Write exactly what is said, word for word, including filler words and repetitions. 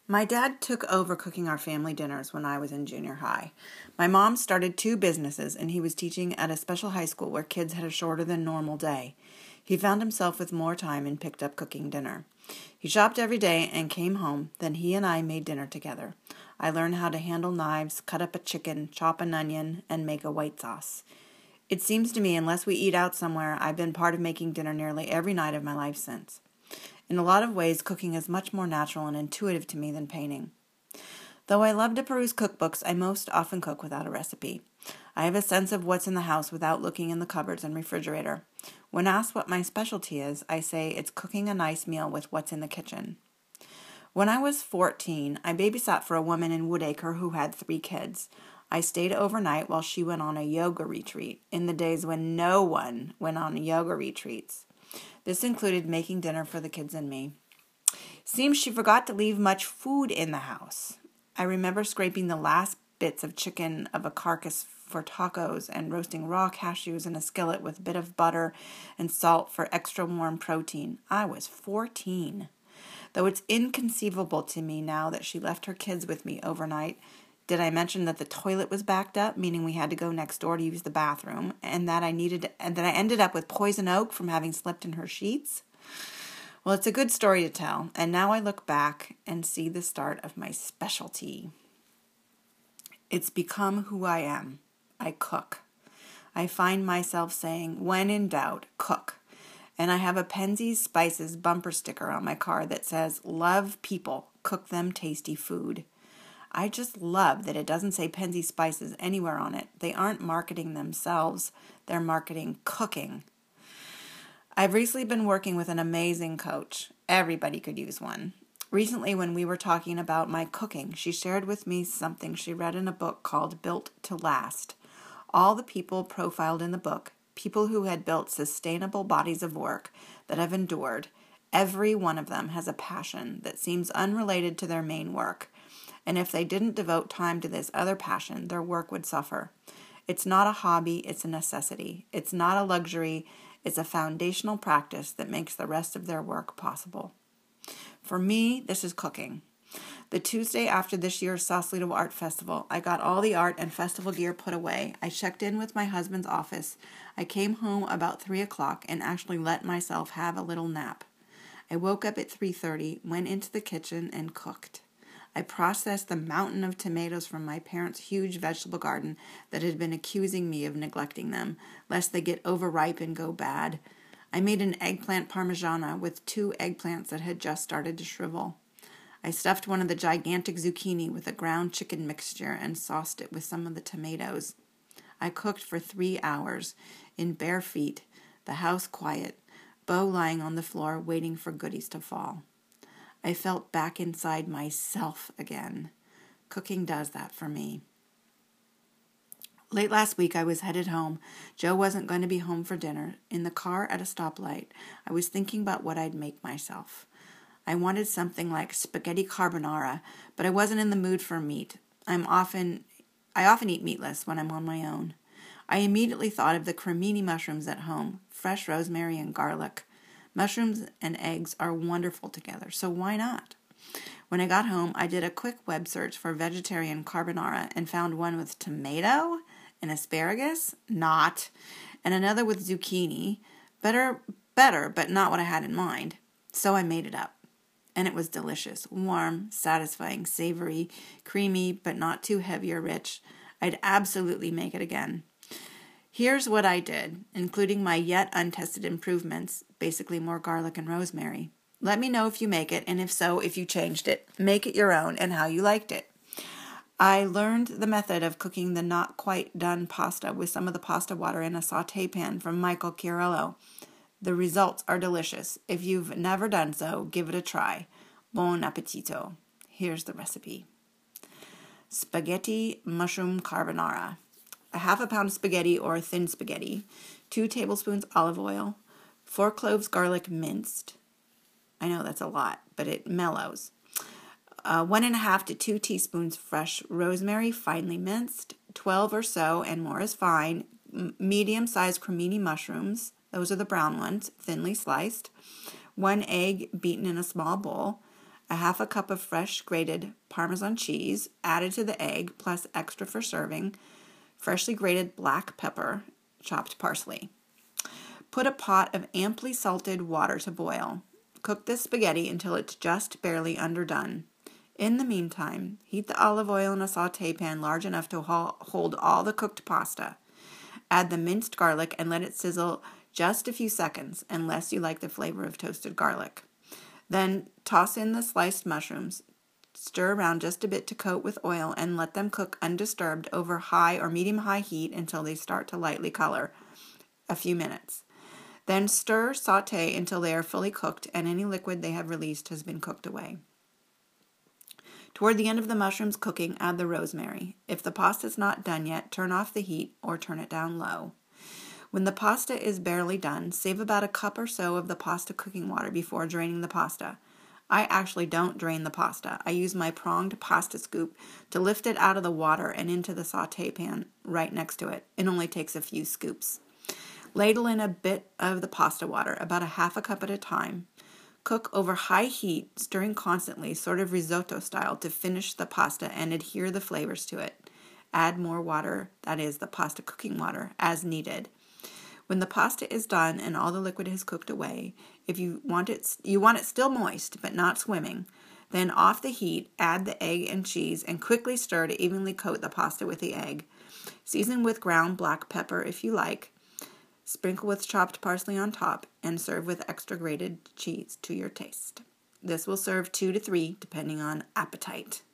My dad took over cooking our family dinners when I was in junior high. My mom started two businesses, and he was teaching at a special high school where kids had a shorter than normal day. He found himself with more time and picked up cooking dinner. He shopped every day and came home. Then he and I made dinner together. I learned how to handle knives, cut up a chicken, chop an onion, and make a white sauce. It seems to me, unless we eat out somewhere, I've been part of making dinner nearly every night of my life since. In a lot of ways, cooking is much more natural and intuitive to me than painting. Though I love to peruse cookbooks, I most often cook without a recipe. I have a sense of what's in the house without looking in the cupboards and refrigerator. When asked what my specialty is, I say it's cooking a nice meal with what's in the kitchen. When I was fourteen, I babysat for a woman in Woodacre who had three kids. I stayed overnight while she went on a yoga retreat, in the days when no one went on yoga retreats. This included making dinner for the kids and me. Seems she forgot to leave much food in the house. I remember scraping the last bits of chicken of a carcass for tacos and roasting raw cashews in a skillet with a bit of butter and salt for extra warm protein. I was fourteen. Though it's inconceivable to me now that she left her kids with me overnight. Did I mention that the toilet was backed up, meaning we had to go next door to use the bathroom, and that I needed and that I ended up with poison oak from having slept in her sheets? Well, it's a good story to tell, and now I look back and see the start of my specialty. It's become who I am. I cook. I find myself saying, when in doubt, cook. And I have a Penzeys Spices bumper sticker on my car that says, love people, cook them tasty food. I just love that it doesn't say Penzeys Spices anywhere on it. They aren't marketing themselves. They're marketing cooking. I've recently been working with an amazing coach. Everybody could use one. Recently, when we were talking about my cooking, she shared with me something she read in a book called Built to Last. All the people profiled in the book, people who had built sustainable bodies of work that have endured, every one of them has a passion that seems unrelated to their main work. And if they didn't devote time to this other passion, their work would suffer. It's not a hobby, it's a necessity. It's not a luxury, it's a foundational practice that makes the rest of their work possible. For me, this is cooking. The Tuesday after this year's Sausalito Art Festival, I got all the art and festival gear put away. I checked in with my husband's office. I came home about three o'clock and actually let myself have a little nap. I woke up at three thirty, went into the kitchen, and cooked. I processed the mountain of tomatoes from my parents' huge vegetable garden that had been accusing me of neglecting them, lest they get overripe and go bad. I made an eggplant parmigiana with two eggplants that had just started to shrivel. I stuffed one of the gigantic zucchini with a ground chicken mixture and sauced it with some of the tomatoes. I cooked for three hours, in bare feet, the house quiet, Bo lying on the floor waiting for goodies to fall. I felt back inside myself again. Cooking does that for me. Late last week, I was headed home. Joe wasn't going to be home for dinner. In the car at a stoplight, I was thinking about what I'd make myself. I wanted something like spaghetti carbonara, but I wasn't in the mood for meat. I'm often, I often eat meatless when I'm on my own. I immediately thought of the cremini mushrooms at home, fresh rosemary and garlic. Mushrooms and eggs are wonderful together, so why not? When I got home, I did a quick web search for vegetarian carbonara and found one with tomato and asparagus, not, and another with zucchini. Better, better, but not what I had in mind. So I made it up. And it was delicious, warm, satisfying, savory, creamy, but not too heavy or rich. I'd absolutely make it again. Here's what I did, including my yet untested improvements, basically more garlic and rosemary. Let me know if you make it, and if so, if you changed it. Make it your own and how you liked it. I learned the method of cooking the not quite done pasta with some of the pasta water in a sauté pan from Michael Chiarello. The results are delicious. If you've never done so, give it a try. Buon appetito. Here's the recipe. Spaghetti mushroom carbonara. A half a pound spaghetti or thin spaghetti, two tablespoons olive oil, four cloves garlic minced. I know that's a lot, but it mellows. Uh, one and a half to two teaspoons fresh rosemary, finely minced, twelve or so, and more is fine, m- medium-sized cremini mushrooms, those are the brown ones, thinly sliced, one egg beaten in a small bowl, a half a cup of fresh grated Parmesan cheese added to the egg, plus extra for serving, freshly grated black pepper, chopped parsley. Put a pot of amply salted water to boil. Cook the spaghetti until it's just barely underdone. In the meantime, heat the olive oil in a sauté pan large enough to hold all the cooked pasta. Add the minced garlic and let it sizzle just a few seconds, unless you like the flavor of toasted garlic. Then toss in the sliced mushrooms. Stir around just a bit to coat with oil and let them cook undisturbed over high or medium-high heat until they start to lightly color, a few minutes. Then stir, sauté until they are fully cooked and any liquid they have released has been cooked away. Toward the end of the mushrooms cooking, add the rosemary. If the pasta is not done yet, turn off the heat or turn it down low. When the pasta is barely done, save about a cup or so of the pasta cooking water before draining the pasta. I actually don't drain the pasta. I use my pronged pasta scoop to lift it out of the water and into the sauté pan right next to it. It only takes a few scoops. Ladle in a bit of the pasta water, about a half a cup at a time. Cook over high heat, stirring constantly, sort of risotto style, to finish the pasta and adhere the flavors to it. Add more water, that is, the pasta cooking water, as needed. When the pasta is done and all the liquid has cooked away, if you want it, you want it still moist but not swimming, then off the heat, add the egg and cheese and quickly stir to evenly coat the pasta with the egg. Season with ground black pepper if you like. Sprinkle with chopped parsley on top and serve with extra grated cheese to your taste. This will serve two to three depending on appetite.